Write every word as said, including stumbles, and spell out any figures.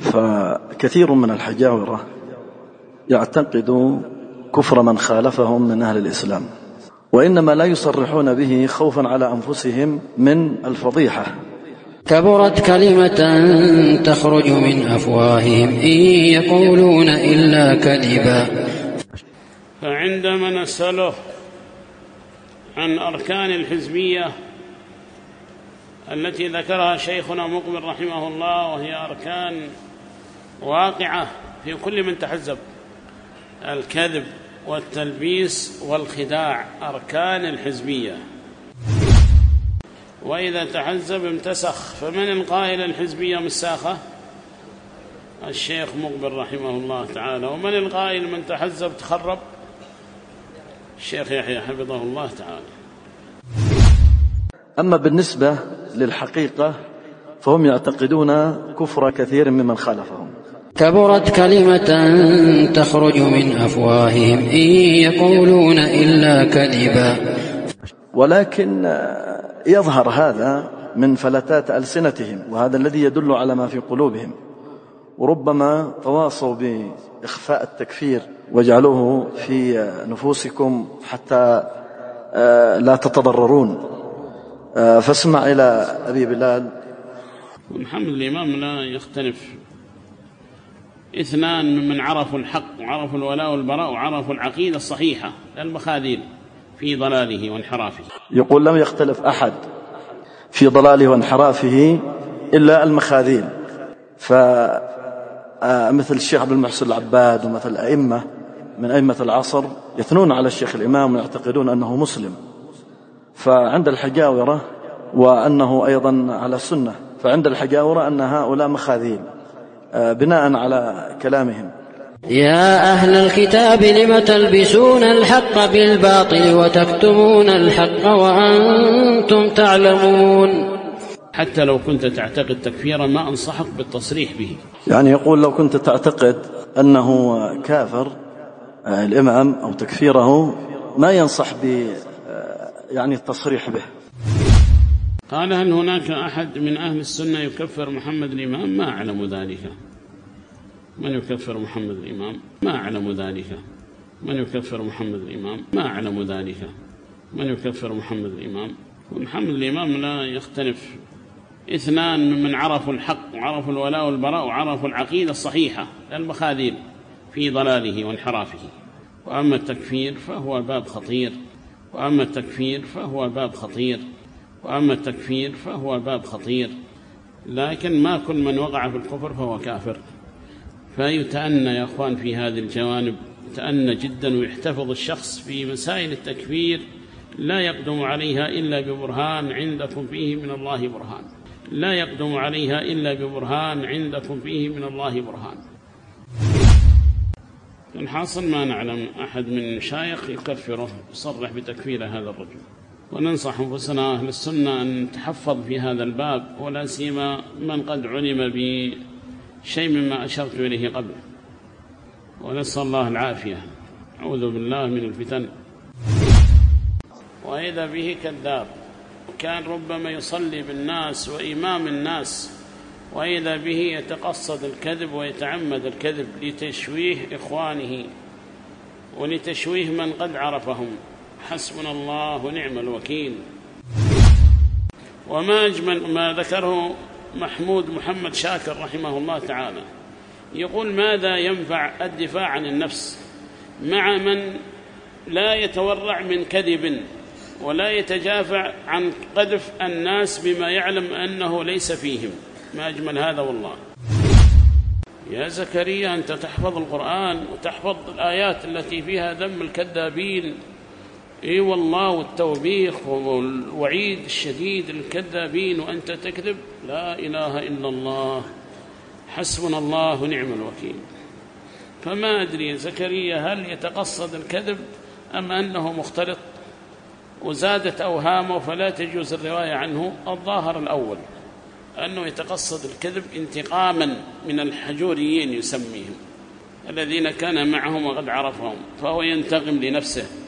فكثير من الحجاورة يعتقد كفر من خالفهم من أهل الإسلام، وإنما لا يصرحون به خوفا على أنفسهم من الفضيحة. كبرت كلمة تخرج من أفواههم إن يقولون إلا كذبا. فعندما نسأله عن أركان الحزبية التي ذكرها شيخنا مقبل رحمه الله، وهي أركان واقعة في كل من تحزب: الكذب والتلبيس والخداع، أركان الحزبية. وإذا تحزب امتسخ، فمن القائل الحزبية مساخة؟ الشيخ مقبل رحمه الله تعالى. ومن القائل من تحزب تخرب؟ الشيخ يحيى حفظه الله تعالى. أما بالنسبة للحقيقة فهم يعتقدون كفر كثير ممن خالفهم. كبرت كلمة تخرج من أفواههم إن يقولون إلا كذبا. ولكن يظهر هذا من فلتات ألسنتهم، وهذا الذي يدل على ما في قلوبهم، وربما تواصوا بإخفاء التكفير واجعلوه في نفوسكم حتى لا تتضررون. فاسمع إلى أبي بلال. محمد الإمام لا يختلف اثنان ممن عرفوا الحق وعرفوا الولاء والبراء وعرفوا العقيدة الصحيحة، المخاذيل في ضلاله وانحرافه. يقول لم يختلف أحد في ضلاله وانحرافه إلا المخاذيل. فمثل الشيخ عبد المحسن العباد ومثل أئمة من أئمة العصر يثنون على الشيخ الإمام ويعتقدون أنه مسلم، فعند الحجاورة وأنه أيضا على السنة، فعند الحجاورة أن هؤلاء مخاذيل بناء على كلامهم. يا أهل الكتاب لم تلبسون الحق بالباطل وتكتمون الحق وأنتم تعلمون. حتى لو كنت تعتقد تكفيرا ما أنصحك بالتصريح به. يعني يقول لو كنت تعتقد أنه كافر الإمام أو تكفيره ما ينصح ب يعني التصريح به. قال: هل هناك أحد من أهل السنة يكفر محمد الإمام؟ ما أعلم ذلك. من يكفر محمد الإمام؟ ما أعلم ذلك. من يكفر محمد الإمام؟ ما أعلم ذلك. من يكفر محمد الإمام؟ ومحمد الإمام لا يختلف اثنان ممن عرفوا الحق وعرفوا الولاء والبراء وعرفوا العقيدة الصحيحة، المخاذيل في ضلاله وانحرافه. وأما التكفير فهو باب خطير وأما التكفير فهو باب خطير وأما التكفير فهو باب خطير لكن ما كل من وقع في الكفر فهو كافر. فيتأنى يا أخوان في هذه الجوانب، يتأنى جدا، ويحتفظ الشخص في مسائل التكفير لا يقدم عليها إلا ببرهان عندكم فيه من الله برهان، لا يقدم عليها إلا ببرهان عندكم فيه من الله برهان. الحاصل ما نعلم أحد من المشايخ يكفره يصرح بتكفير هذا الرجل، وننصح أنفسنا أهل السنة أن نتحفظ في هذا الباب، ولا سيما من قد علم بشيء مما أشرت إليه قبل، ونسأل الله العافية. أعوذ بالله من الفتن. وإذا به كذاب، وكان ربما يصلي بالناس وإمام الناس، وإذا به يتقصد الكذب ويتعمد الكذب لتشويه إخوانه ولتشويه من قد عرفهم. حسبنا الله ونعم الوكيل. وما أجمل ما ذكره محمود محمد شاكر رحمه الله تعالى، يقول: ماذا ينفع الدفاع عن النفس مع من لا يتورع من كذب ولا يتجافع عن قذف الناس بما يعلم أنه ليس فيهم؟ ما أجمل هذا والله. يا زكريا أنت تحفظ القرآن وتحفظ الآيات التي فيها ذم الكذابين، إي والله، والتوبيخ والوعيد الشديد للكذابين، وأنت تكذب؟ لا إله إلا الله، حسبنا الله ونعم الوكيل. فما أدري زكريا هل يتقصد الكذب أم أنه مختلط وزادت أوهامه فلا تجوز الرواية عنه؟ الظاهر الأول أنه يتقصد الكذب انتقاما من الحجوريين يسميهم الذين كان معهم وقد عرفهم، فهو ينتقم لنفسه